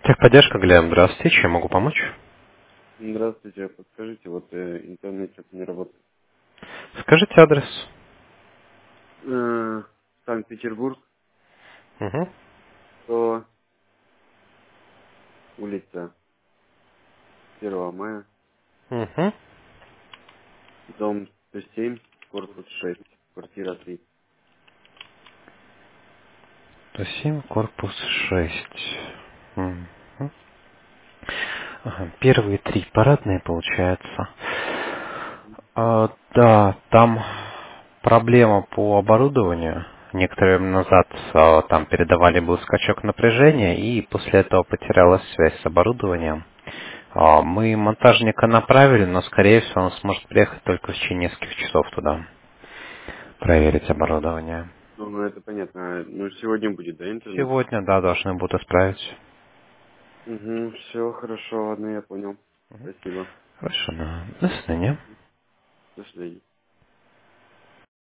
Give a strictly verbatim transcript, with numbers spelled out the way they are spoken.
Техподдержка, Глеб, здравствуйте, чем могу помочь? Здравствуйте, подскажите, вот э, интернет что-то не работает. Скажите адрес. Э, Санкт-Петербург, Угу. сто, улица первого мая, Угу. дом сто семь, корпус шесть, квартира три. сто семь, корпус шесть. Мгм. Ага, первые три парадные, получается. А, да, там проблема по оборудованию. Некоторое время назад а, там передавали был скачок напряжения, и после этого потерялась связь с оборудованием. А, мы монтажника направили, но, скорее всего, он сможет приехать только в течение нескольких часов туда, проверить оборудование. Ну, ну, это понятно. Ну, сегодня будет, да, интернет? Сегодня, да, должны будут исправить. Угу, все, хорошо, ладно, я понял. Спасибо. Хорошо, да. До свидания. До свидания.